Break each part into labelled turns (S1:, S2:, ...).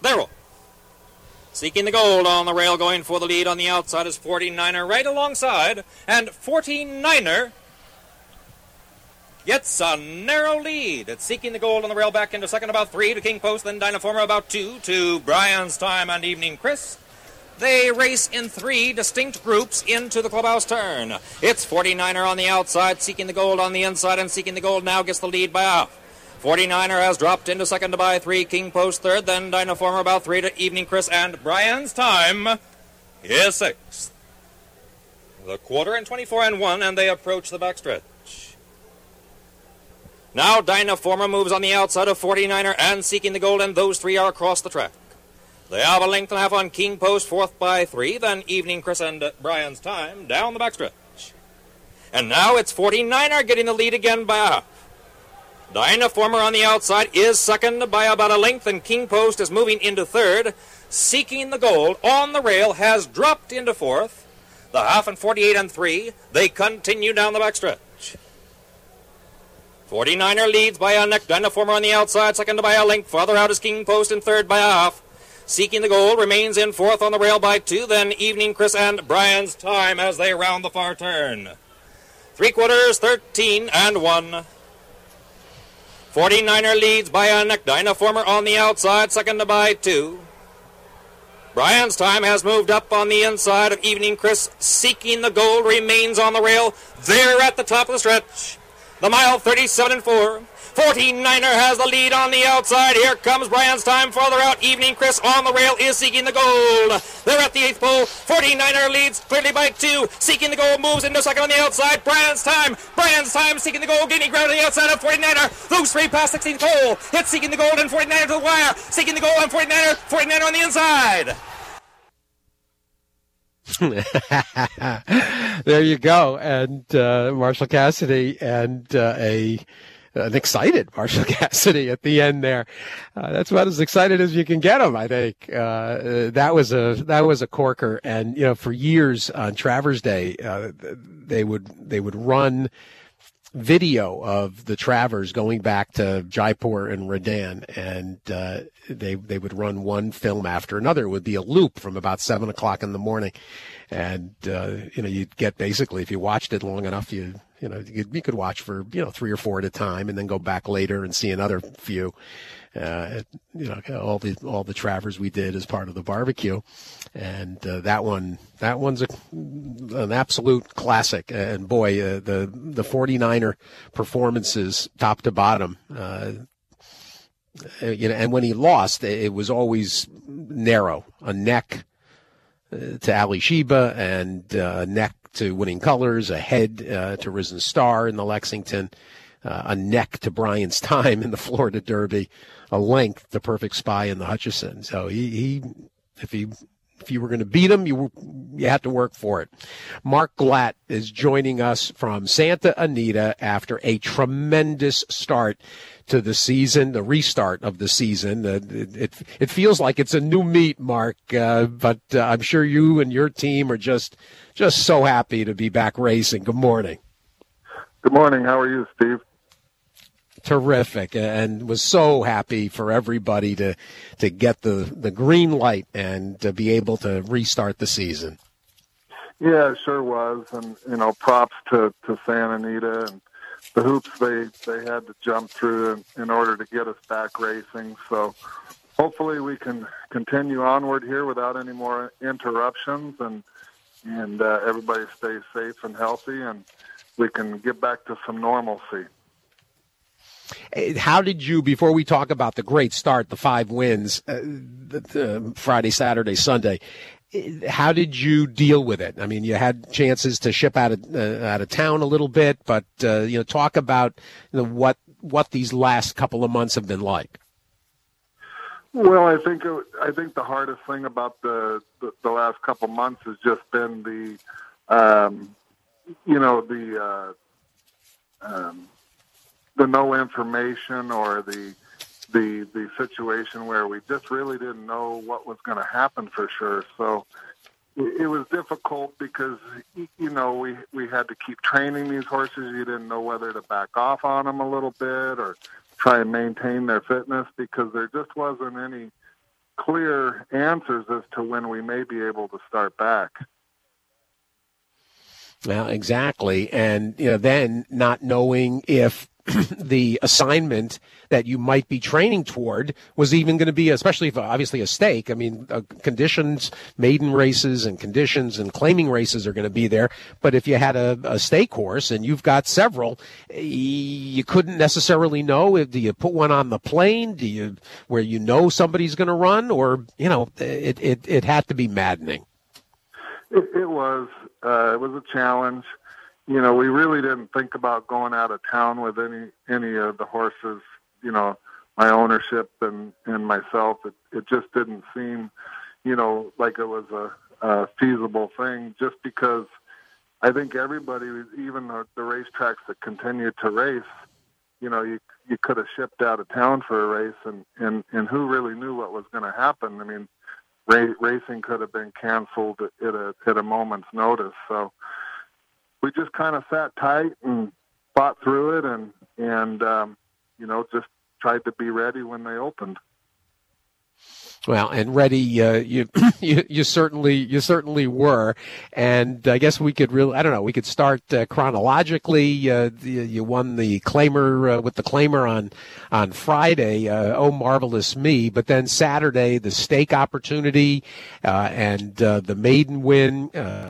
S1: There. Seeking the Gold on the rail, going for the lead on the outside is 49er right alongside, and 49er gets a narrow lead. It's Seeking the Gold on the rail back into second, about 3 to King Post, then Dynaformer about 2 to Brian's Time and Evening Chris. They race in 3 distinct groups into the clubhouse turn. It's 49er on the outside, Seeking the Gold on the inside, and Seeking the Gold now gets the lead by half. 49er has dropped into second by 3, King Post third, then Dynaformer about 3 to Evening Chris, and Brian's Time is 6th. The quarter and 24 and 1, and they approach the backstretch. Now Dynaformer moves on the outside of 49er and Seeking the Gold, and those 3 are across the track. They have a length and a half on King Post, fourth by 3, then Evening Chris and Brian's Time down the backstretch. And now it's 49er getting the lead again by a half. Dynaformer on the outside is second by about a length, and King Post is moving into third. Seeking the Gold on the rail has dropped into fourth. The half and 48 and 3, they continue down the backstretch. 49er leads by a neck. Dynaformer on the outside, second by a length. Farther out is King Post in third by a half. Seeking the Gold remains in fourth on the rail by 2, then Evening Chris and Brian's Time as they round the far turn. 3/4, 13 and 1. 49er leads by a neck. Dynaformer on the outside, second by 2. Brian's Time has moved up on the inside of Evening Chris. Seeking the Gold remains on the rail. They're at the top of the stretch. The mile 37 and 4. 49er has the lead on the outside. Here comes Brian's Time farther out. Evening Chris on the rail is Seeking the Gold. They're at the 8th pole. 49er leads clearly by 2. Seeking the Gold moves into second on the outside. Brian's Time Seeking the Gold gaining ground on the outside of 49er. Those 3 past 16th pole. It's Seeking the Gold and 49er to the wire. Seeking the Gold and 49er. 49er on the inside.
S2: There you go. And Marshall Cassidy and an excited Marshall Cassidy at the end there. That's about as excited as you can get him, I think. That was a corker. And, you know, for years on Travers Day, they would run video of the Travers going back to Jaipur and Redan, and they would run one film after another. It would be a loop from about 7 o'clock in the morning. And, you'd get basically, if you watched it long enough, you could watch for, 3 or 4 at a time and then go back later and see another few. All the Travers we did as part of the barbecue. And that one's an absolute classic. And boy, the 49er performances top to bottom, and when he lost, it was always narrow, a neck to Ali Sheba and a neck to Winning Colors, a head to Risen Star in the Lexington, a neck to Brian's Time in the Florida Derby, a length to Perfect Spy in the Hutchison. So if you were going to beat him, you had to work for it. Mark Glatt is joining us from Santa Anita after a tremendous start to the season, the restart of the season. It feels like it's a new meet, Mark, but I'm sure you and your team are just so happy to be back racing. Good morning.
S3: Good morning. How are you, Steve?
S2: Terrific, and was so happy for everybody to get the green light and to be able to restart the season.
S3: Yeah, it sure was, and props to Santa Anita and the hoops they had to jump through in order to get us back racing. So hopefully we can continue onward here without any more interruptions, and everybody stays safe and healthy, and we can get back to some normalcy.
S2: How did you, before we talk about the great start, the 5 wins, Friday, Saturday, Sunday, how did you deal with it? I mean, you had chances to ship out of town a little bit, but talk about what these last couple of months have been like.
S3: Well, I think the hardest thing about the last couple of months has just been the no information, or the situation where we just really didn't know what was going to happen for sure. So it was difficult because, we had to keep training these horses. You didn't know whether to back off on them a little bit or try and maintain their fitness, because there just wasn't any clear answers as to when we may be able to start back.
S2: Well, exactly. And, then not knowing if the assignment that you might be training toward was even going to be, especially if obviously a stake. I mean, conditions, maiden races and conditions and claiming races are going to be there. But if you had a stake horse and you've got several, you couldn't necessarily know. Do you put one on the plane? Do you, where somebody's going to run? Or, it had to be maddening.
S3: It was a challenge. We really didn't think about going out of town with any of the horses, my ownership and myself. It just didn't seem, like it was a feasible thing, just because I think everybody, even the racetracks that continued to race, you could have shipped out of town for a race and who really knew what was going to happen? I mean, racing could have been canceled at a moment's notice. So we just kind of sat tight and fought through it and just tried to be ready when they opened.
S2: Well, and ready, you certainly were. And I guess we could we could start chronologically. You won the claimer with the claimer on Friday. Oh, Marvelous Me. But then Saturday, the stake opportunity, and the maiden win,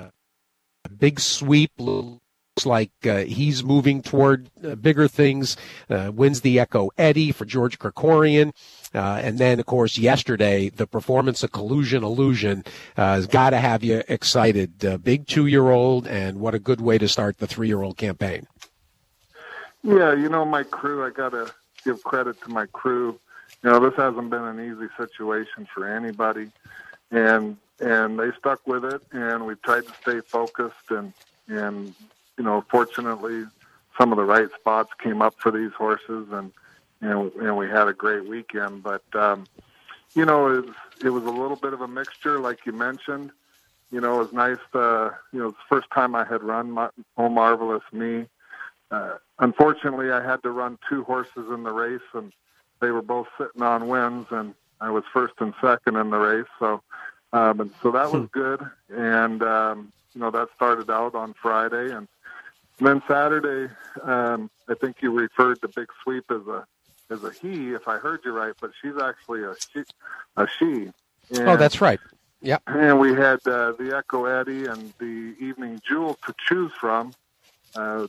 S2: Big Sweep. Looks like he's moving toward bigger things, wins the Echo Eddie for George Krikorian. And then, of course, yesterday, the performance of Collusion Illusion has got to have you excited. Big 2-year-old, and what a good way to start the 3-year-old campaign.
S3: Yeah, my crew, I got to give credit to my crew. This hasn't been an easy situation for anybody. And they stuck with it, and we tried to stay focused. And fortunately, some of the right spots came up for these horses, and we had a great weekend. But, it was a little bit of a mixture, like you mentioned. It was nice. It's the first time I had run Oh Marvelous Me. Unfortunately, I had to run 2 horses in the race, and they were both sitting on wins, and I was first and second in the race. So that was good. And, that started out on Friday. And then Saturday, I think you referred to Big Sweep as a he, if I heard you right, but she's actually a she. And,
S2: that's right. Yeah.
S3: And we had the Echo Eddie and the Evening Jewel to choose from. The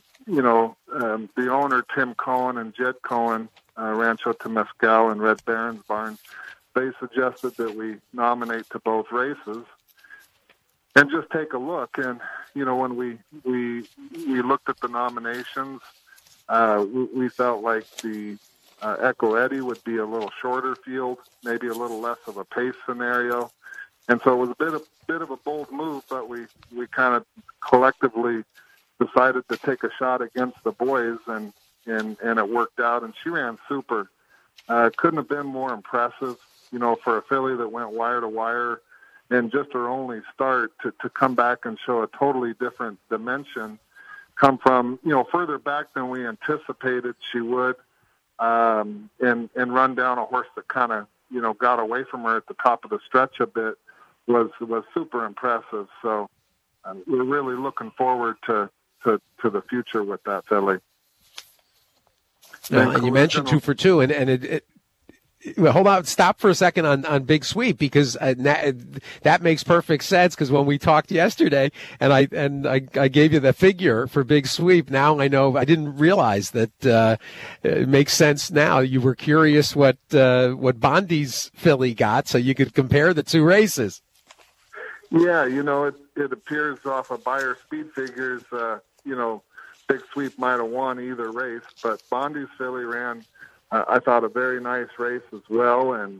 S3: owner, Tim Cohen and Jed Cohen, Rancho Temescal and Red Baron's Barn, they suggested that we nominate to both races and just take a look. And, when we looked at the nominations, we felt like the Echo Eddie would be a little shorter field, maybe a little less of a pace scenario. And so it was a bit of a bold move, but we kind of collectively decided to take a shot against the boys, and it worked out. And she ran super. Couldn't have been more impressive, for a filly that went wire to wire, and just her only start to come back and show a totally different dimension, come from, further back than we anticipated she would, and run down a horse that kind of, got away from her at the top of the stretch a bit was super impressive. So we're really looking forward to the future with that filly.
S2: And you mentioned 2 for 2, and well, hold on, stop for a second on Big Sweep, because that makes perfect sense. Because when we talked yesterday, and I gave you the figure for Big Sweep, now I know. I didn't realize that it makes sense now. You were curious what Bondi's filly got, so you could compare the 2 races.
S3: Yeah, it appears off of Beyer speed figures. Big Sweep might have won either race, but Bondi's filly ran, I thought, a very nice race as well, and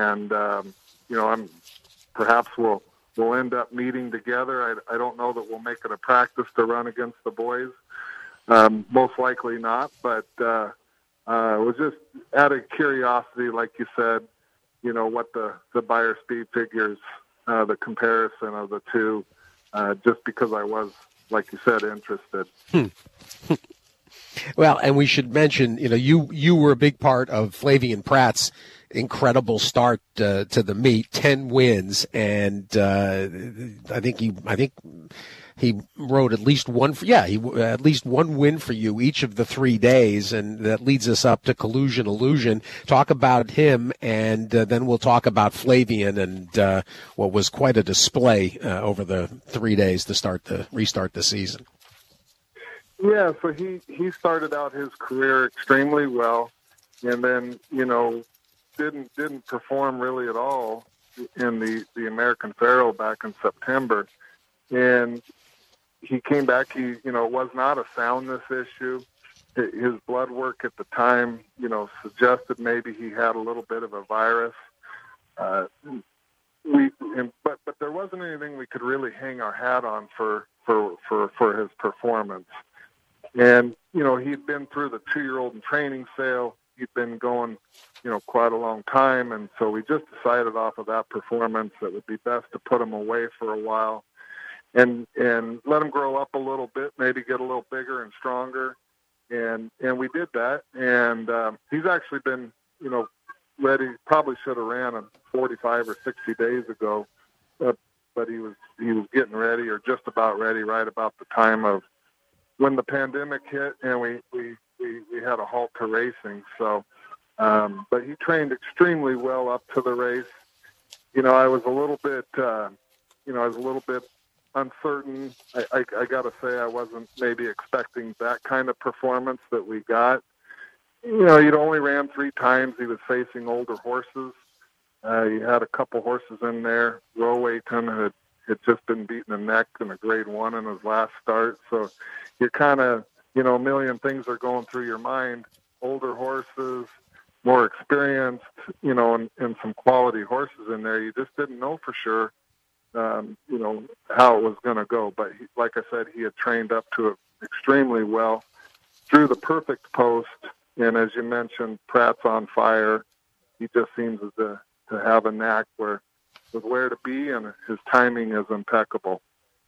S3: perhaps we'll end up meeting together. I don't know that we'll make it a practice to run against the boys, most likely not. But it was just out of curiosity, like you said, what the Beyer speed figures, the comparison of the 2, just because I was, like you said, interested.
S2: Well, and we should mention, you were a big part of Flavien Prat's incredible start to the meet, 10 wins, and I think he rode at least one. At least one win for you each of the 3 days, and that leads us up to Collusion Illusion. Talk about him, and then we'll talk about Flavien and what was quite a display over the 3 days to restart the season.
S3: Yeah, so he started out his career extremely well, and then didn't perform really at all in the American Pharoah back in September, and he came back. He was not a soundness issue. His blood work at the time suggested maybe he had a little bit of a virus. But there wasn't anything we could really hang our hat on for his performance. And, he'd been through the 2-year-old in training sale. He'd been going, quite a long time. And so we just decided off of that performance that it would be best to put him away for a while and let him grow up a little bit, maybe get a little bigger and stronger. And we did that. And he's actually been, ready. Probably should have ran him 45 or 60 days ago. But he was getting ready, or just about ready, right about the time of when the pandemic hit, and we had a halt to racing. So, but he trained extremely well up to the race. I was a little bit, uncertain. I got to say, I wasn't maybe expecting that kind of performance that we got. He'd only ran 3 times. He was facing older horses. He had a couple horses in there. Rowayton had just been beaten a neck in a grade 1 in his last start. So you're kind of, a million things are going through your mind. Older horses, more experienced, and some quality horses in there. You just didn't know for sure, how it was going to go. But like I said, he had trained up to it extremely well, through the perfect post. And as you mentioned, Prat's on fire. He just seems to have a knack with where to be, and his timing is impeccable.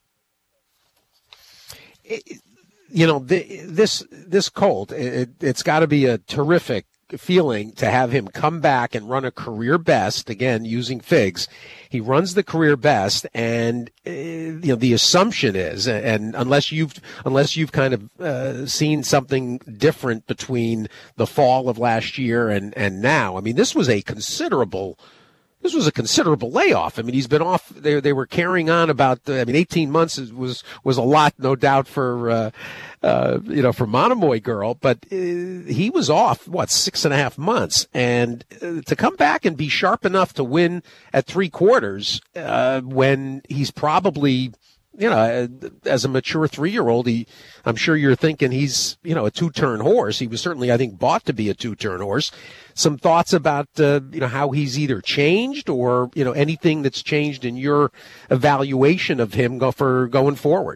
S3: This colt, it's got to be a terrific feeling to have him come back and run a career best, again, using figs. He runs the career best, and the assumption is, and unless you've kind of seen something different between the fall of last year and now, I mean, this was a considerable layoff. I mean, he's been off. They were carrying on about. 18 months was a lot, no doubt, for Monomoy Girl. But he was off 6.5 months, and to come back and be sharp enough to win at 3/4 when he's probably. As a mature 3-year-old, I'm sure you're thinking he's, a 2-turn horse. He was certainly, I think, bought to be a 2-turn horse. Some thoughts about, how he's either changed or, anything that's changed in your evaluation of him going forward.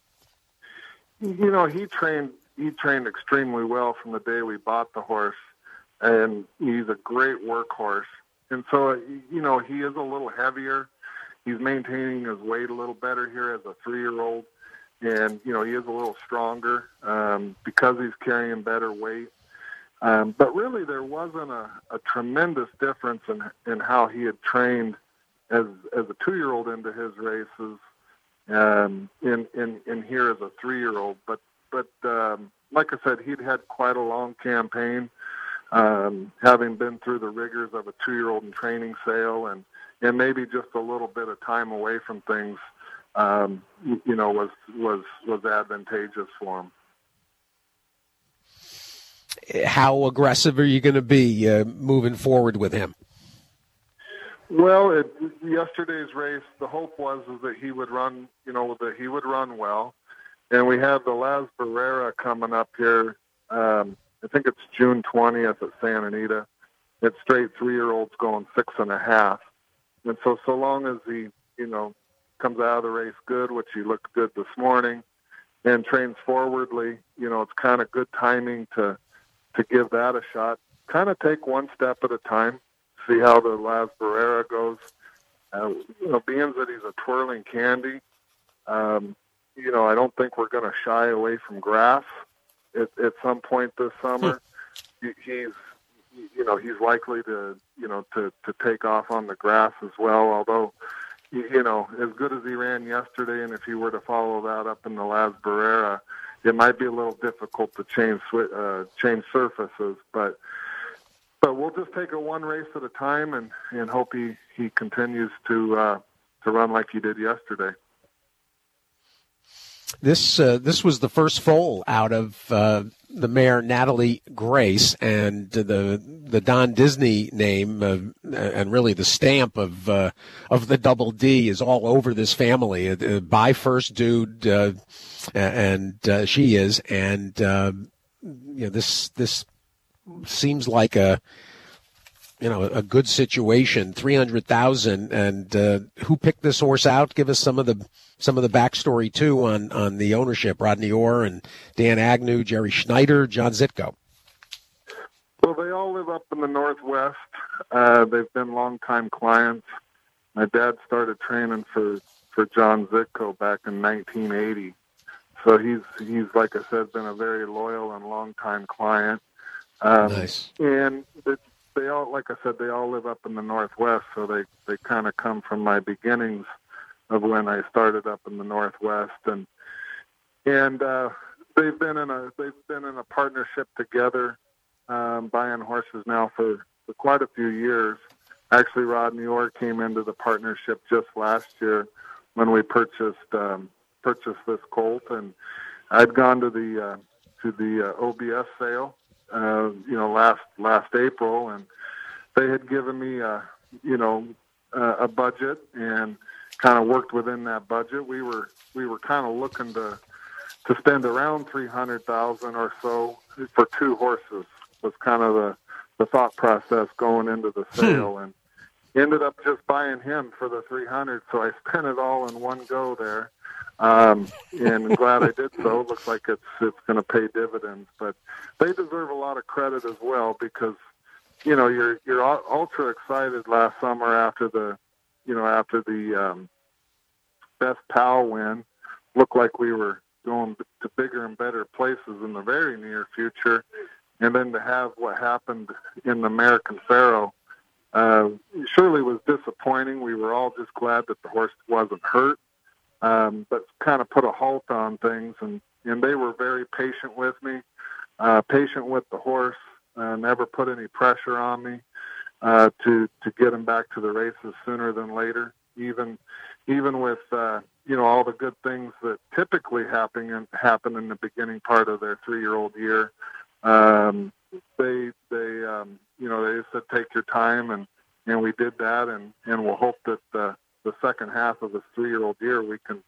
S3: He trained extremely well from the day we bought the horse, and he's a great workhorse. And so, he is a little heavier. He's maintaining his weight a little better here as a 3-year-old, and he is a little stronger because he's carrying better weight. But really, there wasn't a tremendous difference in how he had trained as a 2-year-old into his races, in here as a 3-year-old. But like I said, he'd had quite a long campaign, having been through the rigors of a 2-year-old in training sale, and maybe just a little bit of time away from things, was advantageous for him.
S2: How aggressive are you going to be moving forward with him?
S3: Well, yesterday's race, the hope was that he would run, well, and we have the Las Barrera coming up here. I think it's June 20th at Santa Anita. It's straight 3-year-olds going 6.5. And so long as he, comes out of the race good, which he looked good this morning, and trains forwardly, it's kind of good timing to give that a shot. Kind of take one step at a time, see how the Las Barrera goes. Being that he's a twirling candy, I don't think we're going to shy away from grass. at some point this summer. He's likely to take off on the grass as well. Although, as good as he ran yesterday, and if he were to follow that up in the Las Barrera, it might be a little difficult to change surfaces. But we'll just take it one race at a time and hope he continues to run like he did yesterday.
S2: This was the first foal out of the mare Natalie Grace, and the Don Disney name and really the stamp of the Double D is all over this family. By First Dude, and she is, and this seems like a good situation. 300,000, and who picked this horse out? Give us some of the backstory too on the ownership. Rodney Orr and Dan Agnew, Jerry Schneider, John Zitko.
S3: Well, they all live up in the Northwest. They've been longtime clients. My dad started training for John Zitko back in 1980. So he's like I said, been a very loyal and longtime client.
S2: Nice.
S3: And they all, like I said, they all live up in the Northwest. So they kind of come from my beginnings of when I started up in the Northwest, and they've been in a partnership together, buying horses now for quite a few years. Actually, Rodney Orr came into the partnership just last year when we purchased this colt, and I'd gone to the OBS sale, last April, and they had given me a budget and kind of worked within that budget. We were kind of looking to spend around $300,000 or so for two horses. Was kind of the thought process going into the sale, and ended up just buying him for the $300,000. So I spent it all in one go there, and I'm glad I did so. It looks like it's going to pay dividends, but they deserve a lot of credit as well because you're ultra excited last summer after the Best Pal win. Looked like we were going to bigger and better places in the very near future. And then to have what happened in the American Pharoah surely was disappointing. We were all just glad that the horse wasn't hurt, but kind of put a halt on things. And they were very patient with me, patient with the horse, never put any pressure on me to get him back to the races sooner than later. Even with all the good things that typically happen in the beginning part of their 3-year-old year, they said take your time, and we did that, and we'll hope that the second half of this 3-year-old year we can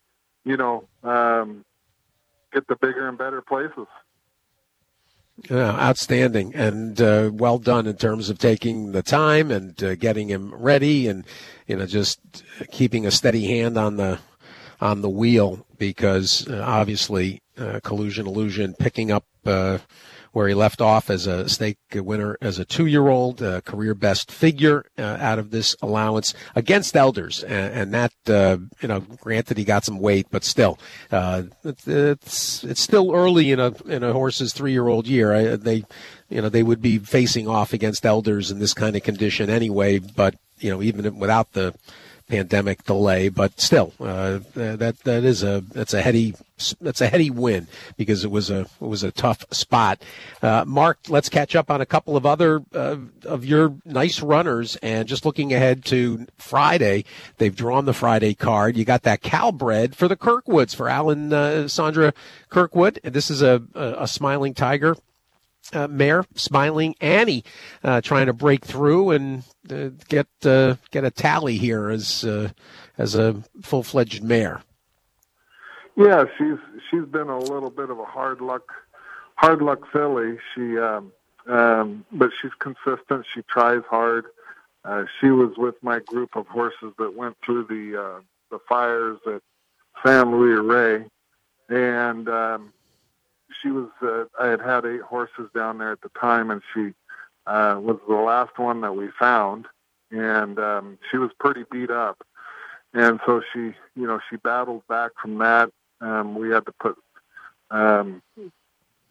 S3: get the bigger and better places.
S2: Outstanding, and well done in terms of taking the time and getting him ready, and just keeping a steady hand on the wheel, because obviously Collusion Illusion picking up where he left off as a stake winner as a 2-year-old, career best figure out of this allowance against Elders, and that granted he got some weight, but still, it's still early in a horse's 3-year-old year. They would be facing off against Elders in this kind of condition anyway, but even without the pandemic delay, but still, that's a heady win, because it was a tough spot. Mark, let's catch up on a couple of other of your nice runners, and just looking ahead to Friday, they've drawn the Friday card. You got that Calbred for the Kirkwoods for Alan Sandra Kirkwood, and this is a Smiling Tiger mare, Smiling Annie, trying to break through and get a tally here as a full-fledged mare.
S3: Yeah, she's been a little bit of a hard luck filly. She but she's consistent. She tries hard. She was with my group of horses that went through the fires at San Luis Rey, and she was. I had 8 horses down there at the time, and she was the last one that we found, and she was pretty beat up, and so she battled back from that. We had to put a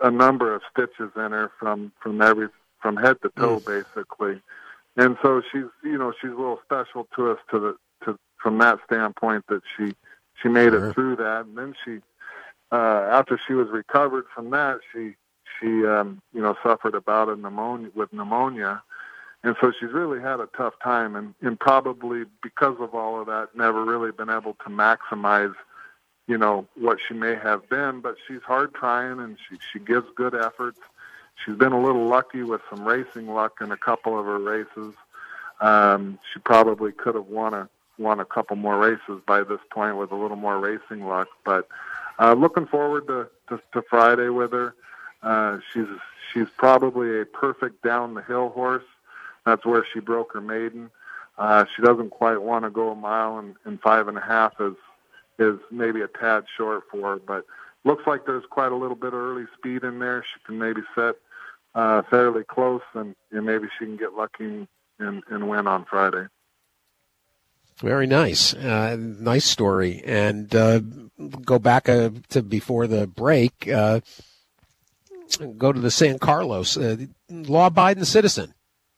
S3: a number of stitches in her from head to toe, basically. And so she's a little special to us from that standpoint that she made it through that. And then she, after she was recovered from that, she suffered a bout of pneumonia. And so she's really had a tough time, and probably because of all of that, never really been able to maximize, what she may have been. But she's hard trying, and she gives good efforts. She's been a little lucky with some racing luck in a couple of her races. She probably could have won a couple more races by this point with a little more racing luck. But looking forward to Friday with her. She's probably a perfect down the hill horse. That's where she broke her maiden. She doesn't quite want to go a mile, and 5.5 is maybe a tad short for her. But looks like there's quite a little bit of early speed in there. She can maybe set fairly close, and maybe she can get lucky and win on Friday.
S2: Very nice. Nice story. And go back to before the break. Go to the San Carlos. Law-abiding citizen.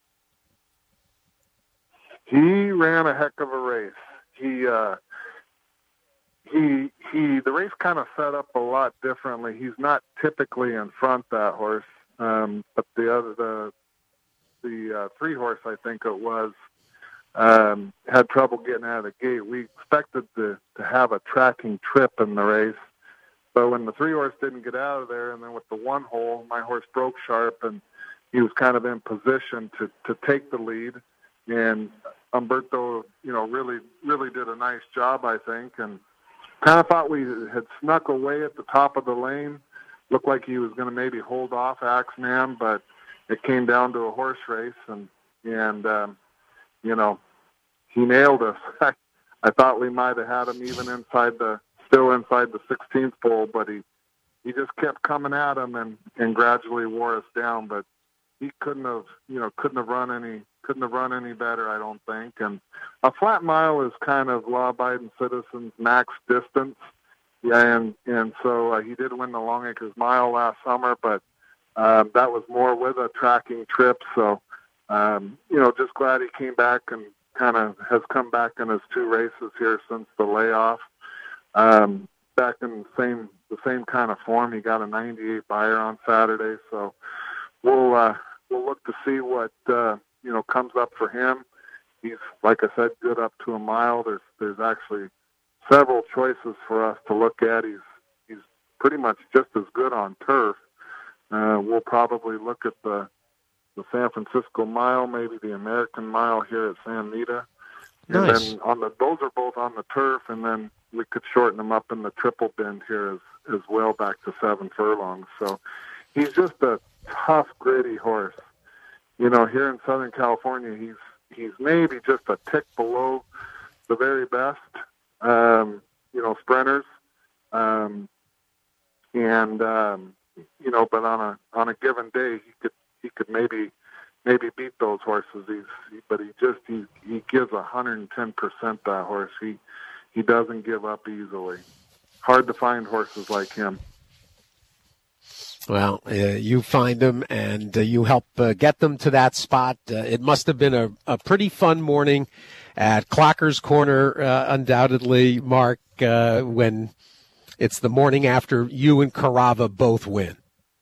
S3: He ran a heck of a race. The race kind of set up a lot differently. He's not typically in front, that horse, but the 3-horse, I think it was, had trouble getting out of the gate. We expected to have a tracking trip in the race, but when the 3-horse didn't get out of there, and then with the 1-hole, my horse broke sharp, and he was kind of in position to take the lead. And Umberto, really did a nice job, I think, and kind of thought we had snuck away at the top of the lane. Looked like he was going to maybe hold off Axeman, but it came down to a horse race, and he nailed us. I thought we might have had him even still inside the 16th pole, but he just kept coming at him and gradually wore us down. But he couldn't have run any better, I don't think. And a flat mile is kind of law-abiding citizens' max distance. Yeah, and so he did win the Long Acres Mile last summer, but that was more with a tracking trip. So, just glad he came back and kind of has come back in his 2 races here since the layoff. Back in the same kind of form. He got a 98 buyer on Saturday, so we'll look to see what comes up for him. He's, like I said, good up to a mile. There's actually several choices for us to look at. He's pretty much just as good on turf. We'll probably look at the San Francisco Mile, maybe the American Mile here at San Anita.
S2: Nice.
S3: And then those are both on the turf, and then we could shorten them up in the triple bend here as well, back to 7 furlongs. So he's just a tough, gritty horse. Here in Southern California, he's maybe just a tick below the very best, sprinters. But on a given day, he could maybe beat those horses. He gives 110%, that horse. He doesn't give up easily. Hard to find horses like him.
S2: Well, you find them and you help get them to that spot. It must have been a pretty fun morning at Clocker's Corner, undoubtedly, Mark, when it's the morning after you and Carava both win.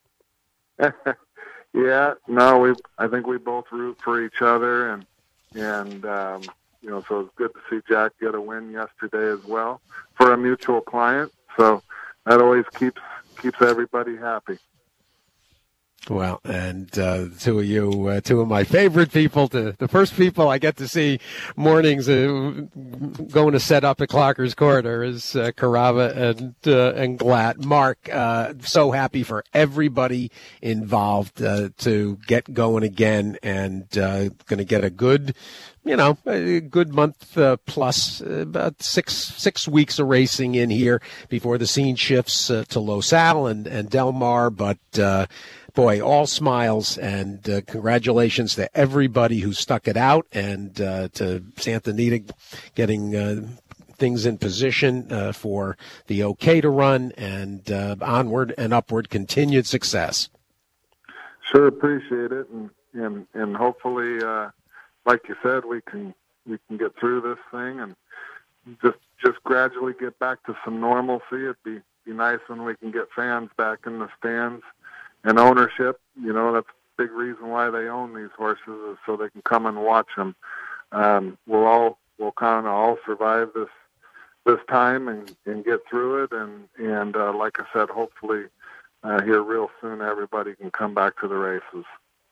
S3: Yeah, no, I think we both root for each other, and so it's good to see Jack get a win yesterday as well for a mutual client. So that always keeps everybody happy.
S2: Well, and two of you, two of my favorite people, the first people I get to see mornings going to set up at Clocker's Corner is Carava and Glatt. Mark, so happy for everybody involved to get going again, and going to get a good month plus, about six weeks of racing in here before the scene shifts to Los Al and Del Mar, but boy, all smiles, and congratulations to everybody who stuck it out, and to Santa Anita getting things in position for the okay to run, and onward and upward, continued success.
S3: Sure, appreciate it, and hopefully, like you said, we can get through this thing and just gradually get back to some normalcy. It'd be nice when we can get fans back in the stands and ownership. That's a big reason why they own these horses, is so they can come and watch them. We'll kind of all survive this time and get through it, and like I said, hopefully here real soon everybody can come back to the races.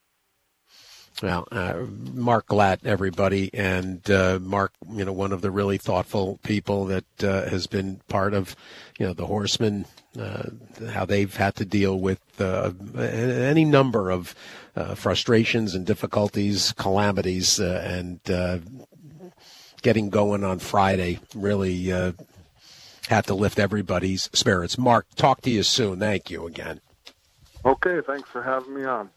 S2: Well, Mark Glatt, everybody, and Mark, one of the really thoughtful people that has been part of, the Horsemen, how they've had to deal with any number of frustrations and difficulties, calamities, and getting going on Friday really had to lift everybody's spirits. Mark, talk to you soon. Thank you again.
S3: Okay, thanks for having me on.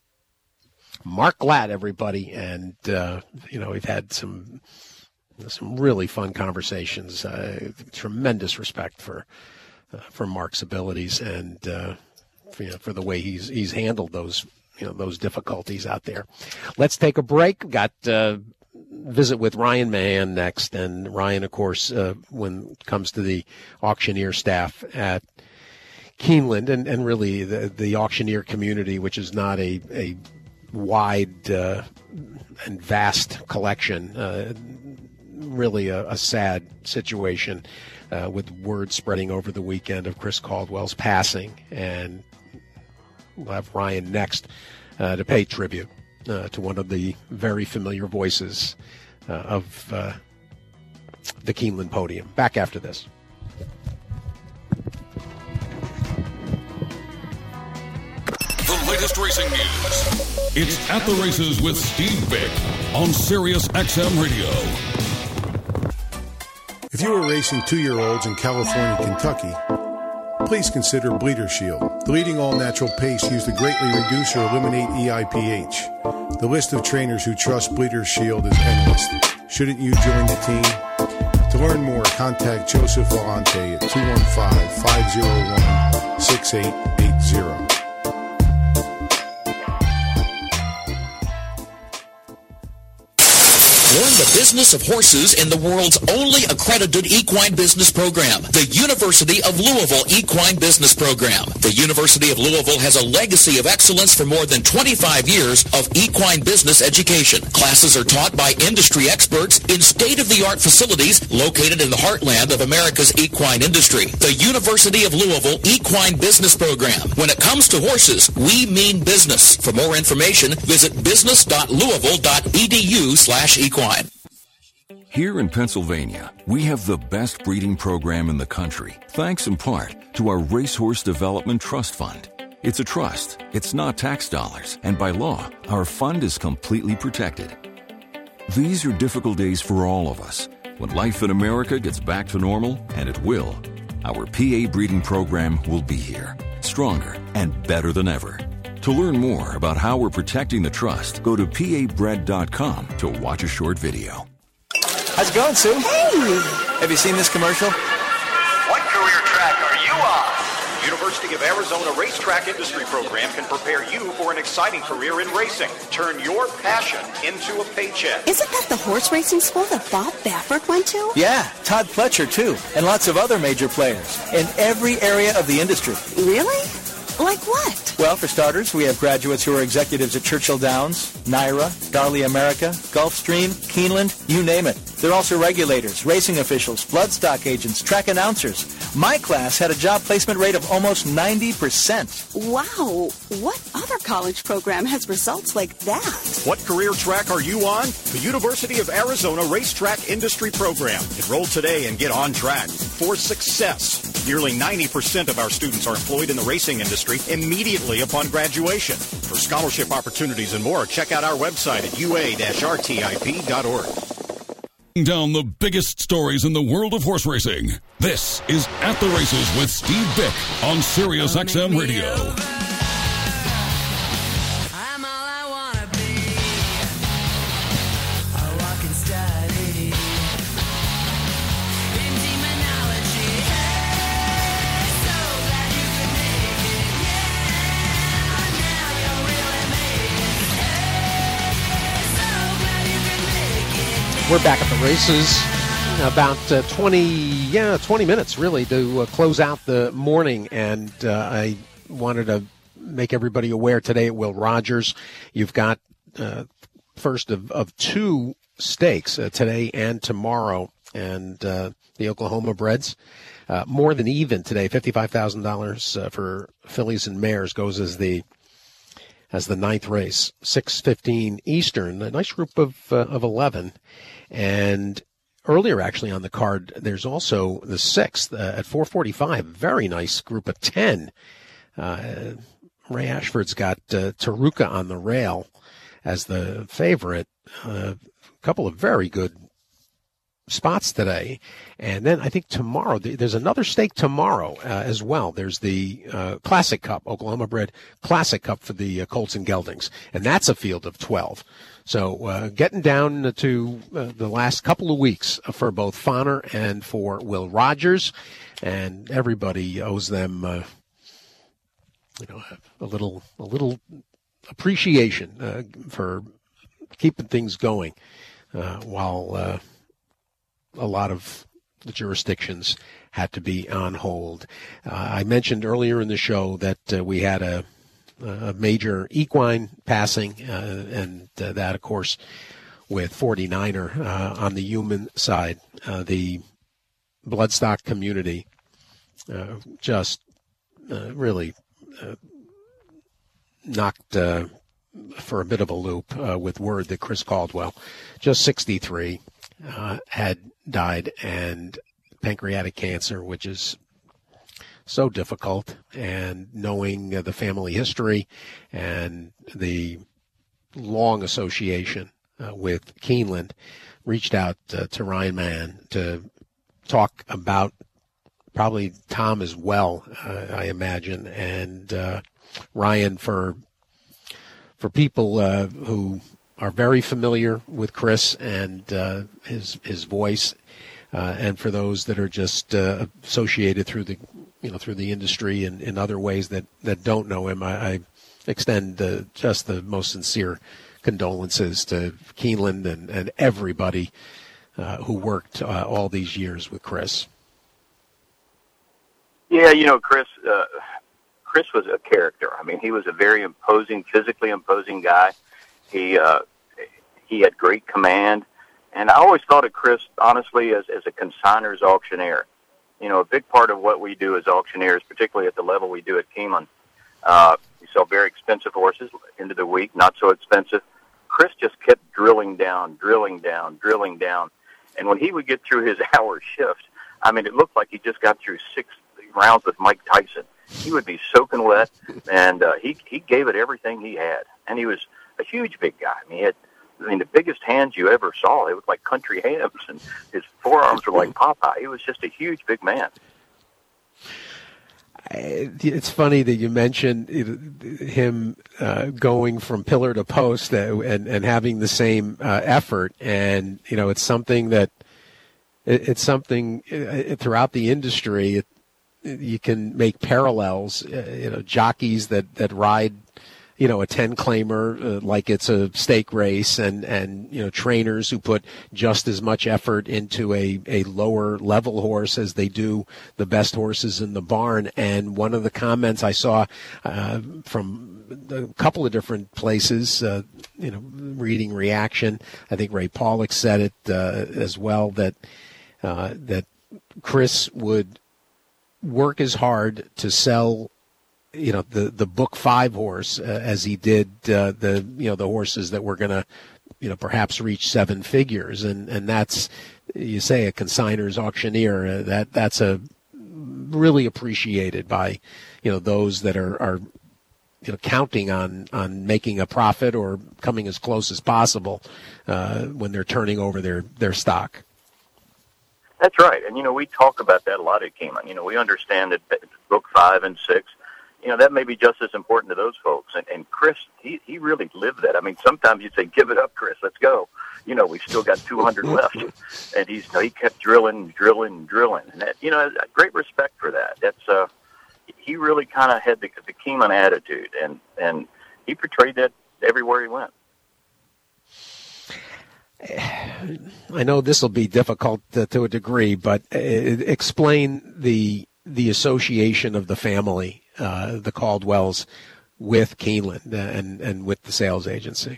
S2: Mark Glatt, everybody, and we've had some really fun conversations. Tremendous respect for Mark's abilities and for the way he's handled those difficulties out there. Let's take a break. We've got visit with Ryan Mahan next, and Ryan, of course, when it comes to the auctioneer staff at Keeneland and really the auctioneer community, which is not a wide and vast collection, really a sad situation with word spreading over the weekend of Chris Caldwell's passing. And we'll have Ryan next to pay tribute to one of the very familiar voices of the Keeneland podium. Back after this.
S4: The latest racing news. It's At the Races with Steve Bick on Sirius XM Radio.
S5: If you are racing 2-year-olds in California, Kentucky, please consider Bleeder Shield, the leading all-natural paste used to greatly reduce or eliminate EIPH. The list of trainers who trust Bleeder Shield is endless. Shouldn't you join the team? To learn more, contact Joseph Vellante at 215-501-6880.
S6: Learn the business of horses in the world's only accredited equine business program, the University of Louisville Equine Business Program. The University of Louisville has a legacy of excellence for more than 25 years of equine business education. Classes are taught by industry experts in state-of-the-art facilities located in the heartland of America's equine industry. The University of Louisville Equine Business Program. When it comes to horses, we mean business. For more information, visit business.louisville.edu/equine.
S4: Here in Pennsylvania, we have the best breeding program in the country, thanks in part to our Racehorse Development Trust Fund. It's a trust, it's not tax dollars, and by law, our fund is completely protected. These are difficult days for all of us. When life in America gets back to normal, and it will, our PA breeding program will be here, stronger and better than ever. To learn more about how we're protecting the trust, go to pabred.com to watch a short video.
S7: How's it going, Sue?
S8: Hey!
S7: Have you seen this commercial?
S9: What career track are you on? University of Arizona Racetrack Industry Program can prepare you for an exciting career in racing. Turn your passion into a paycheck.
S8: Isn't that the horse racing school that Bob Baffert went to?
S7: Yeah, Todd Pletcher, too, and lots of other major players in every area of the industry.
S8: Really? Like what?
S7: Well, for starters, we have graduates who are executives at Churchill Downs, NYRA, Darley America, Gulfstream, Keeneland, you name it. They're also regulators, racing officials, bloodstock agents, track announcers. My class had a job placement rate of almost 90%.
S8: Wow. What other college program has results like that?
S9: What career track are you on? The University of Arizona Racetrack Industry Program. Enroll today and get on track for success. Nearly 90% of our students are employed in the racing industry immediately upon graduation. For scholarship opportunities and more, check out our website at ua-rtip.org.
S4: Down the biggest stories in the world of horse racing. This is At the Races with Steve Bick on Sirius XM Radio.
S2: We're back at the races. About 20 minutes, really, to close out the morning. And I wanted to make everybody aware today at Will Rogers, you've got first of two stakes today and tomorrow. And the Oklahoma Breds, more than even today, $55,000 for fillies and mares goes as the ninth race, 6:15 Eastern. A nice group of 11. And earlier, actually, on the card, there's also the sixth at 4:45. Very nice group of 10. Ray Ashford's got Taruka on the rail as the favorite. A couple of very good spots today. And then I think tomorrow, there's another stake tomorrow as well. There's the Classic Cup, Oklahoma Bred Classic Cup for the Colts and Geldings. And that's a field of 12. So getting down to the last couple of weeks for both Fonner and for Will Rogers. And everybody owes them, a little appreciation for keeping things going while a lot of the jurisdictions had to be on hold. I mentioned earlier in the show that we had a major equine passing, and that, of course, with 49er on the human side. The bloodstock community just really knocked for a bit of a loop with word that Chris Caldwell, just 63, had died, and pancreatic cancer, which is so difficult, and knowing the family history and the long association with Keeneland, reached out to Ryan Mann to talk about probably Tom as well, I imagine, and Ryan, for people who are very familiar with Chris and his voice, and for those that are just associated through the industry and in other ways that don't know him, I extend just the most sincere condolences to Keeneland and everybody who worked all these years with Chris.
S10: Yeah, Chris was a character. I mean, he was a very physically imposing guy. He had great command, and I always thought of Chris, honestly, as a consignor's auctioneer. A big part of what we do as auctioneers, particularly at the level we do at Keeneland, we sell very expensive horses into the week, not so expensive. Chris just kept drilling down, and when he would get through his hour shift, I mean, it looked like he just got through 6 rounds with Mike Tyson. He would be soaking wet, and he gave it everything he had, and he was a huge big guy. I mean, the biggest hands you ever saw. They looked like country hams, and his forearms were like Popeye. He was just a huge big man.
S2: It's funny that you mentioned him going from pillar to post and having the same effort, and it's something that throughout the industry. You can make parallels, jockeys that ride, a 10-claimer like it's a stake race, and trainers who put just as much effort into a lower level horse as they do the best horses in the barn. And one of the comments I saw from a couple of different places, reading Reaction, I think Ray Pollock said it as well, that Chris would work as hard to sell, the Book 5 horse as he did the horses that were going to, perhaps reach 7 figures, and that's, you say, a consignor's auctioneer. That's a really appreciated by those that are counting on making a profit or coming as close as possible when they're turning over their stock.
S10: That's right, and we talk about that a lot at Keeneland. We understand that Book 5 and 6, that may be just as important to those folks. And Chris, he really lived that. I mean, sometimes you'd say, "Give it up, Chris, let's go." We've still got 200 left, and he kept drilling, and that, great respect for that. That's he really kind of had the Keeneland attitude, and he portrayed that everywhere he went.
S2: I know this will be difficult to a degree, but explain the association of the family, the Caldwells, with Keeneland and with the sales agency.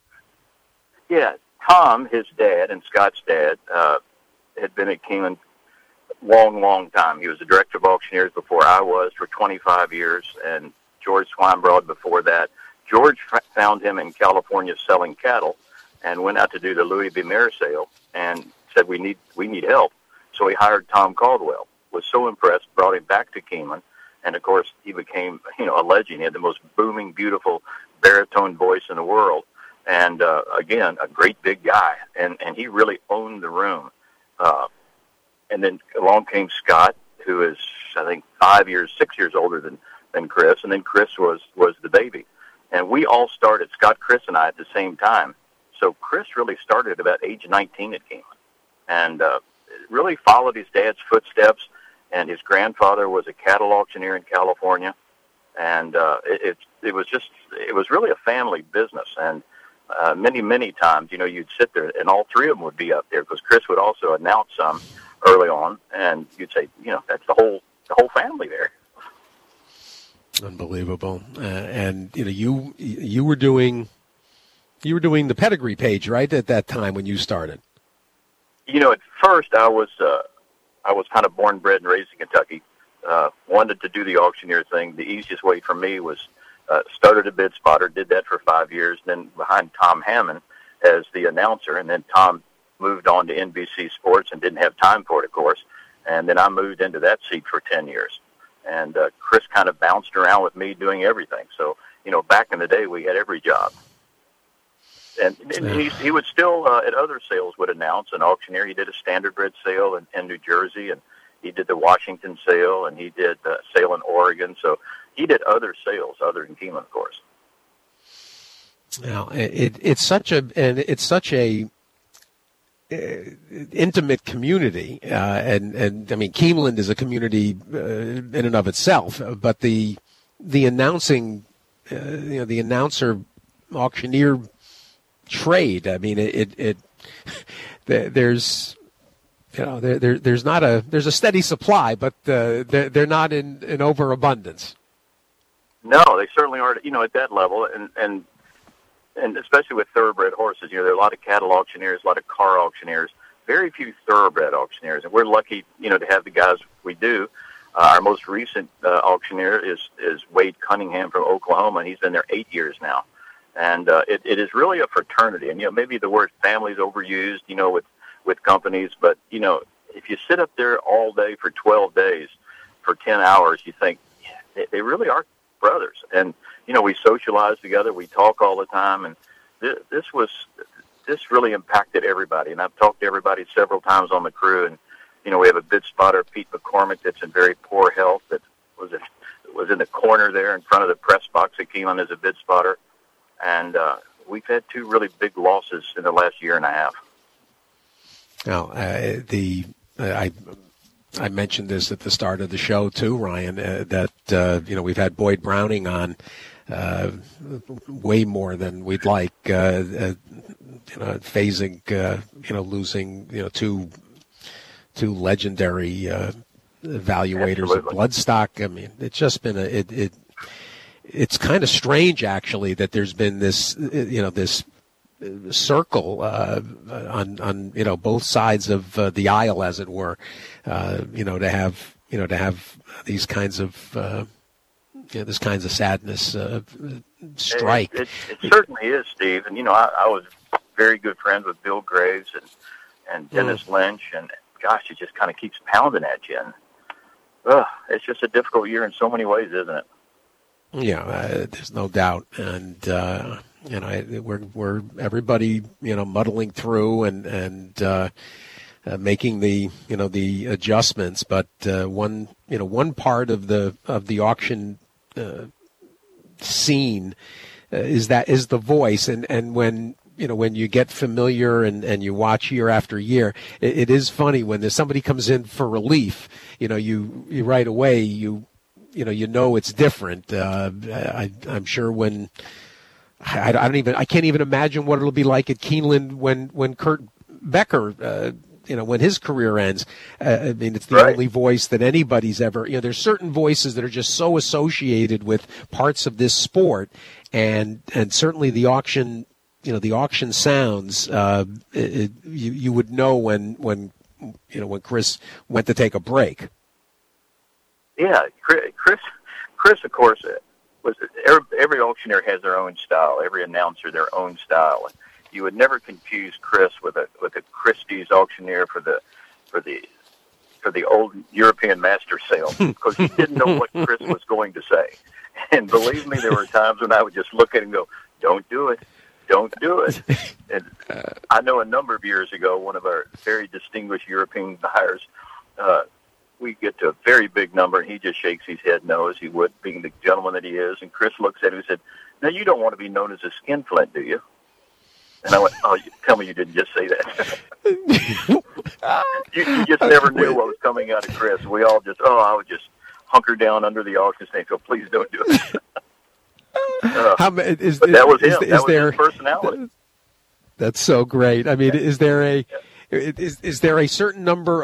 S10: Yeah, Tom, his dad, and Scott's dad had been at Keeneland long time. He was the director of auctioneers before I was for 25 years, and George Swinebroad before that. George found him in California selling cattle and went out to do the Louis B. Mayer sale and said, we need help. So he hired Tom Caldwell, was so impressed, brought him back to Keeneland, and of course he became, a legend. He had the most booming, beautiful baritone voice in the world. And again, a great big guy, and he really owned the room. And then along came Scott, who is, I think, 6 years older than Chris, and then Chris was the baby. And we all started, Scott, Chris, and I, at the same time. So Chris really started at about age 19 at Keeneland, and really followed his dad's footsteps. And his grandfather was a cattle auctioneer in California, and it was really a family business. And many times, you'd sit there, and all three of them would be up there because Chris would also announce some early on, and you'd say, that's the whole family there.
S2: Unbelievable. And you were doing the pedigree page, right, at that time when you started?
S10: At first I was kind of born, bred, and raised in Kentucky. Wanted to do the auctioneer thing. The easiest way for me was started a bid spotter, did that for 5 years, then behind Tom Hammond as the announcer, and then Tom moved on to NBC Sports and didn't have time for it, of course. And then I moved into that seat for 10 years. And Chris kind of bounced around with me doing everything. So, back in the day, we had every job. And he would still, at other sales, would announce an auctioneer. He did a standardbred sale in New Jersey, and he did the Washington sale, and he did a sale in Oregon. So he did other sales other than Keeneland, of course.
S2: Now, it's such a intimate community, and I mean, Keeneland is a community in and of itself, but the announcing, the announcer auctioneer trade, I mean, there's a steady supply, but they're not in overabundance.
S10: No, they certainly aren't, at that level, and especially with thoroughbred horses. There are a lot of cattle auctioneers, a lot of car auctioneers, very few thoroughbred auctioneers, and we're lucky, to have the guys we do. Our most recent auctioneer is Wade Cunningham from Oklahoma, and he's been there 8 years now. And it is really a fraternity. And, maybe the word family is overused, with companies, but, if you sit up there all day for 12 days, for 10 hours, you think they really are brothers. And, we socialize together, we talk all the time, and this really impacted everybody. And I've talked to everybody several times on the crew, and, we have a bid spotter, Pete McCormick, that's in very poor health, that was in the corner there in front of the press box at Keeneland as a bid spotter. And we've had two really big losses in the last year and a half.
S2: Now, I mentioned this at the start of the show too, Ryan. That we've had Boyd Browning on way more than we'd like. Phasing, losing two legendary evaluators
S10: Absolutely.
S2: of bloodstock. I mean, it's just been it's kind of strange, actually, that there's been this, this circle on both sides of the aisle, as it were, to have these kinds of this kinds of sadness strike.
S10: It certainly is, Steve. And I was very good friends with Bill Graves and Dennis Lynch, and gosh, it just kind of keeps pounding at you. And it's just a difficult year in so many ways, isn't it?
S2: Yeah, there's no doubt, and we're everybody muddling through and making the adjustments. But one part of the auction scene is the voice, and when you get familiar and you watch year after year, it is funny when there's somebody comes in for relief. You right away it's different. I'm sure when I can't even imagine what it'll be like at Keeneland when Kurt Becker, when his career ends. I mean, it's the only voice that anybody's ever, there's certain voices that are just so associated with parts of this sport, and certainly the auction, the auction sounds, you would know when Chris went to take a break.
S10: Yeah, Chris, of course, every auctioneer has their own style. Every announcer their own style. And you would never confuse Chris with a Christie's auctioneer for the old European master sale, because he didn't know what Chris was going to say. And believe me, there were times when I would just look at him and go, "Don't do it. Don't do it." And I know a number of years ago, one of our very distinguished European buyers, we get to a very big number, and he just shakes his head no, as he would, being the gentleman that he is. And Chris looks at him and said, "Now, you don't want to be known as a skinflint, do you?" And I went, "Oh, tell me you didn't just say that." you just never knew what was coming out of Chris. We all just, I would just hunker down under the auction stand and go, "Please don't do it." But that was him. That was his personality.
S2: That's so great. I mean, is there a certain number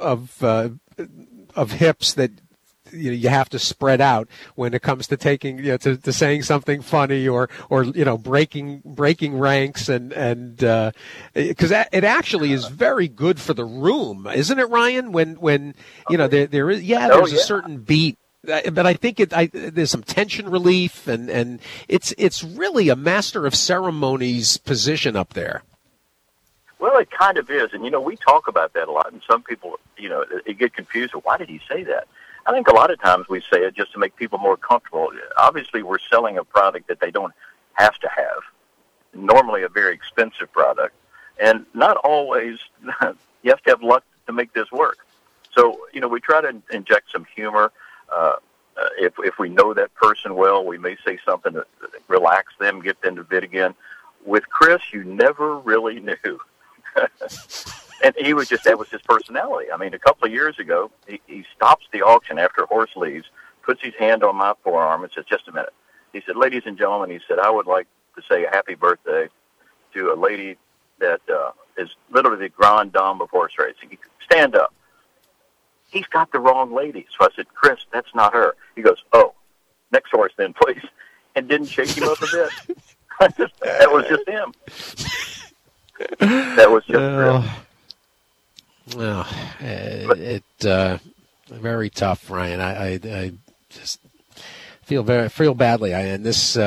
S2: of hips that you have to spread out when it comes to taking, to saying something funny or breaking ranks, and because it actually is very good for the room, isn't it, Ryan? When there is there's a certain beat. But I think there's some tension relief, and it's really a master of ceremonies position up there.
S10: Well, it kind of is, and we talk about that a lot, and some people, they get confused. Why did he say that? I think a lot of times we say it just to make people more comfortable. Obviously, we're selling a product that they don't have to have. Normally, a very expensive product, and not always. You have to have luck to make this work. So, we try to inject some humor. If we know that person well, we may say something to relax them, get them to bid again. With Chris, you never really knew. And that was his personality. I mean, a couple of years ago, he stops the auction after a horse leaves, puts his hand on my forearm and says, "Just a minute." He said, "Ladies and gentlemen," he said, "I would like to say a happy birthday to a lady that is literally the grande dame of horse racing. Stand up." He's got the wrong lady. So I said, "Chris, that's not her." He goes, "Oh, next horse then, please," and didn't shake him up a bit. That was just him. That was just Chris.
S2: Well, very tough, Ryan. I just feel badly. I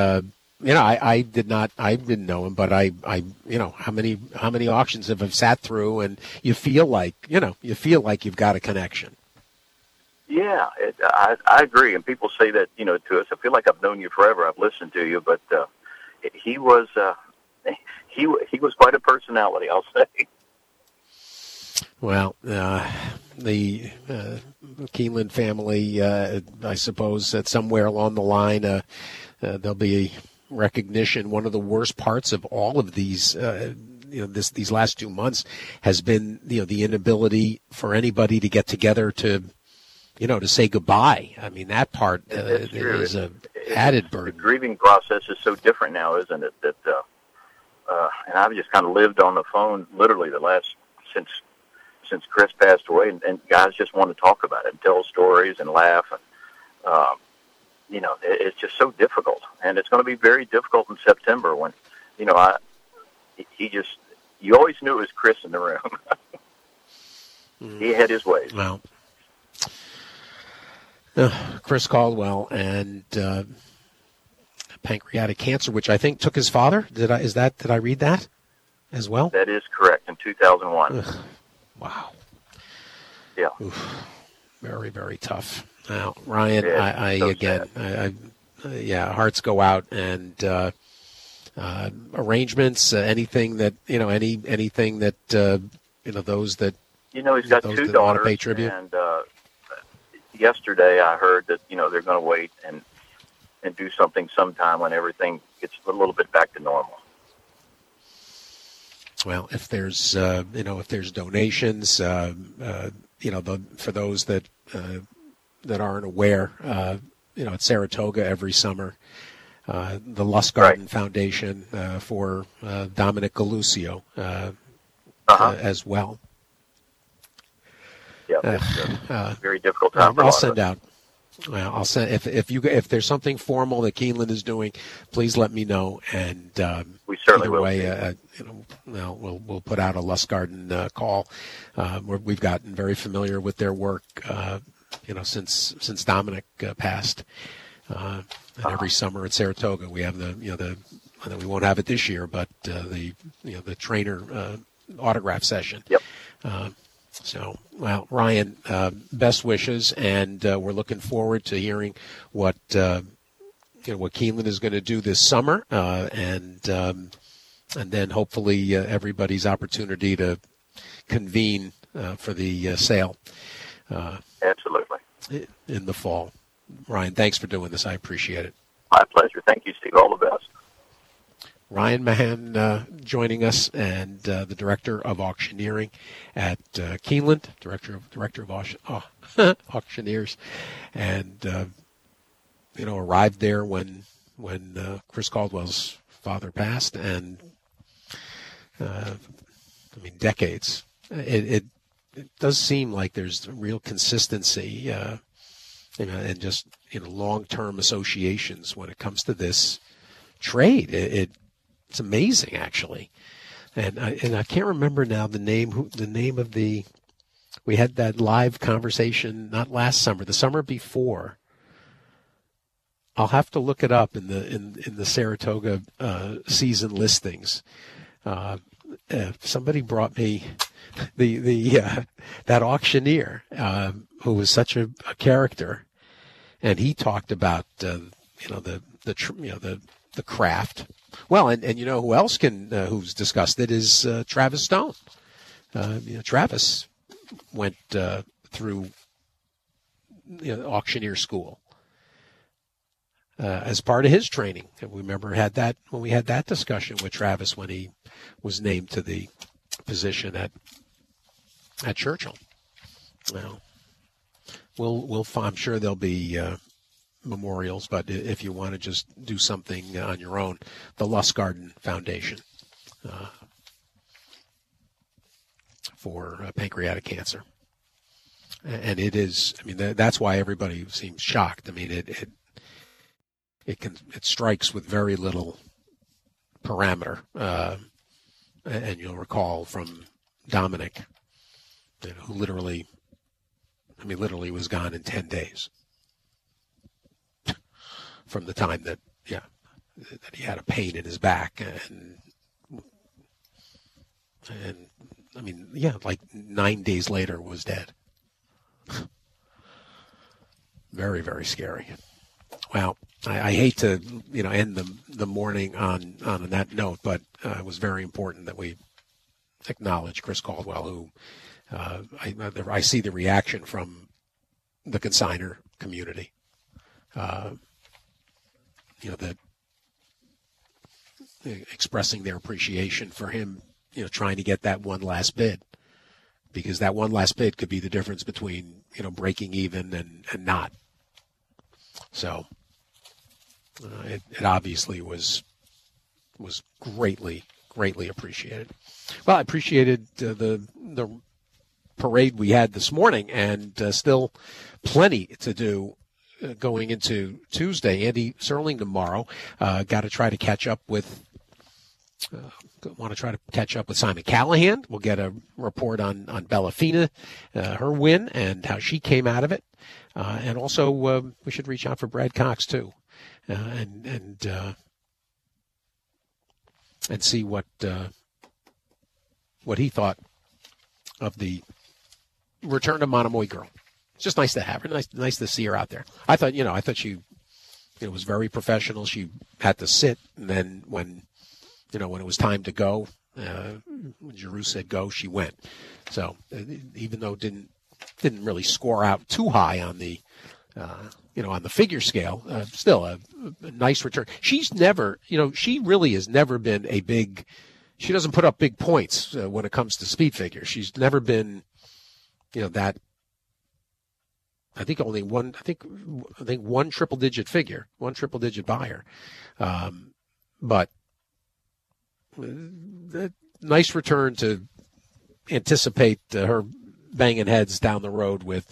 S2: didn't know him, but how many auctions have I sat through, and you feel like you've got a connection.
S10: Yeah, I agree. And people say that, to us. I feel like I've known you forever. I've listened to you, but he was quite a personality, I'll say.
S2: Well, the Keeneland family, I suppose that somewhere along the line there'll be a recognition. One of the worst parts of all of these, these last 2 months has been, the inability for anybody to get together to say goodbye. I mean, that part is an added burden.
S10: The grieving process is so different now, isn't it? That and I've just kind of lived on the phone literally since Chris passed away, and guys just want to talk about it and tell stories and laugh. And, it's just so difficult. And it's going to be very difficult in September when, you always knew it was Chris in the room. He had his ways.
S2: Well, Chris Caldwell and pancreatic cancer, which I think took his father. Did I read that as well?
S10: That is correct, in 2001.
S2: Ugh. Wow.
S10: Yeah.
S2: Oof. Very, very tough. Now, Ryan, hearts go out, and arrangements, anything that those that
S10: he's got two daughters,
S2: pay tribute.
S10: And yesterday I heard that they're going to wait and do something sometime when everything gets a little bit back to normal.
S2: Well, if there's donations, for those that aren't aware, at Saratoga every summer, the Lustgarten Foundation for Dominic Galusio as well.
S10: Yeah, it's a very difficult time for
S2: I'll send out. Well, I'll send if there's something formal that Keeneland is doing, please let me know, and
S10: we certainly will.
S2: We'll put out a Lustgarten call. We've gotten very familiar with their work, since Dominic passed. And every summer at Saratoga, we have we won't have it this year, but the trainer autograph session.
S10: Yep.
S2: Ryan, best wishes, and we're looking forward to hearing what Keeneland is going to do this summer, and then hopefully everybody's opportunity to convene for the sale.
S10: Absolutely.
S2: In the fall. Ryan, thanks for doing this. I appreciate it.
S10: My pleasure. Thank you, Steve. All the best.
S2: Ryan Mahan joining us, and the director of auctioneering at Keeneland, director of auctioneers, and arrived there when Chris Caldwell's father passed, and decades. It does seem like there's real consistency, and just long-term associations when it comes to this trade. It's amazing, actually, and I can't remember now the name of the. We had that live conversation not last summer, the summer before. I'll have to look it up in the Saratoga season listings. Somebody brought me that auctioneer who was such a character, and he talked about the craft. Well, and who else who's discussed it is Travis Stone. Travis went through auctioneer school as part of his training. And we remember when we had that discussion with Travis when he was named to the position at Churchill. Well, I'm sure there'll be memorials, but if you want to just do something on your own, the Lustgarten Foundation for pancreatic cancer, and it is. That's why everybody seems shocked. It strikes with very little parameter, and you'll recall from Dominic, who literally was gone in 10 days. From the time that he had a pain in his back, and like 9 days later was dead. Very, very scary. Well, I hate to end the morning on that note, but it was very important that we acknowledge Chris Caldwell, who I see the reaction from the consignor community. That expressing their appreciation for him, trying to get that one last bid, because that one last bid could be the difference between, breaking even and not. So it obviously was greatly, greatly appreciated. Well, I appreciated the parade we had this morning, and still plenty to do going into Tuesday. Andy Serling tomorrow. Got to try to catch up with. Want to try to catch up with Simon Callahan. We'll get a report on Bella Fina, her win, and how she came out of it. And also, we should reach out for Brad Cox too, and see what he thought of the return of Monomoy Girl. It's just nice to have her. Nice to see her out there. I thought she, was very professional. She had to sit, and then when it was time to go, when Giroux said go, she went. So even though didn't really score out too high on the, on the figure scale, still a nice return. She's never, she really has never been a big. She doesn't put up big points when it comes to speed figure. She's never been, that I think only one. I think one triple-digit figure, one triple-digit buyer. But nice return to anticipate her banging heads down the road with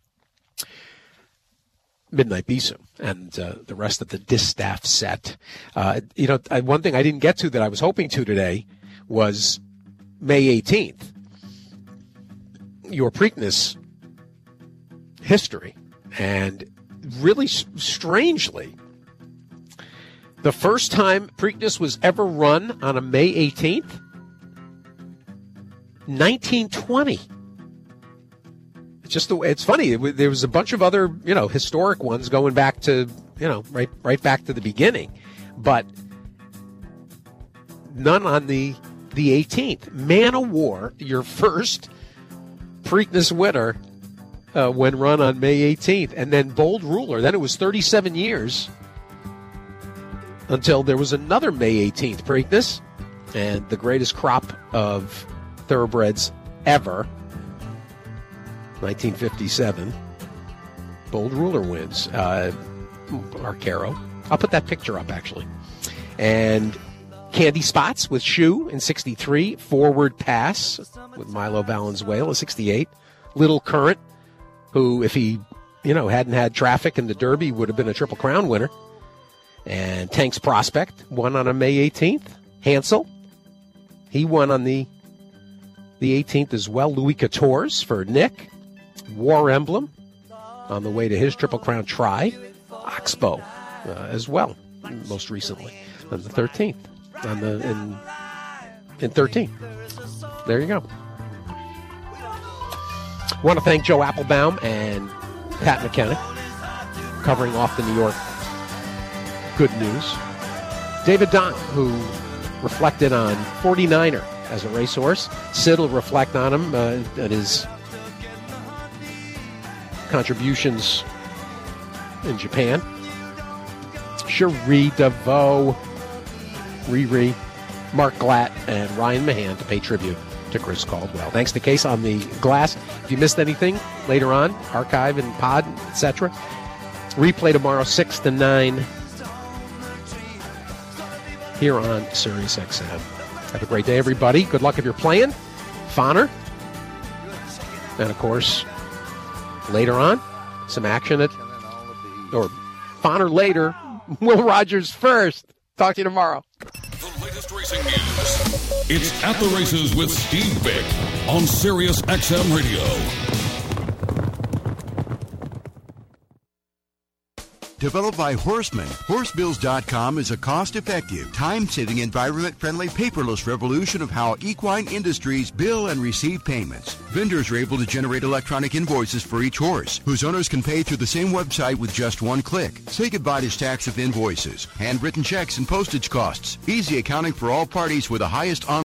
S2: Midnight Bisou and the rest of the Distaff set. One thing I didn't get to that I was hoping to today was May 18th, your Preakness history. And really strangely, the first time Preakness was ever run on a May 18th, 1920. It's funny. There was a bunch of other, historic ones going back to, right back to the beginning, but none on the 18th. Man o' War, your first Preakness winner when run on May 18th, and then Bold Ruler. Then it was 37 years until there was another May 18th Preakness, and the greatest crop of thoroughbreds ever. 1957, Bold Ruler wins. Arcaro. I'll put that picture up, actually. And Candy Spots with Shoe in 63. Forward Pass with Milo Valenzuela, 68. Little Current, who, if he, hadn't had traffic in the Derby, would have been a Triple Crown winner. And Tank's Prospect won on a May 18th. Hansel, he won on the 18th as well. Louis Quatorze for Nick. War Emblem on the way to his Triple Crown try. Oxbow as well, most recently on the 13th. In 13. There you go. Want to thank Joe Applebaum and Pat McKenna covering off the New York good news. David Don, who reflected on 49er as a racehorse. Sid will reflect on him at his contributions in Japan. Cherie DeVoe, Riri, Mark Glatt, and Ryan Mahan to pay tribute to Chris Caldwell. Thanks to Case on the glass. If you missed anything later on, archive and pod, etc. Replay tomorrow 6 to 9 here on Sirius XM. Have a great day, everybody. Good luck if you're playing. Fonner. And, of course, later on, some action at, or Fonner later, Will Rogers first. Talk to you tomorrow.
S11: The latest racing news. It's At the Races with Steve Vick on Sirius XM Radio.
S12: Developed by Horseman, Horsebills.com is a cost-effective, time-saving, environment-friendly, paperless revolution of how equine industries bill and receive payments. Vendors are able to generate electronic invoices for each horse, whose owners can pay through the same website with just one click. Say goodbye to stacks of invoices, handwritten checks, and postage costs. Easy accounting for all parties with the highest online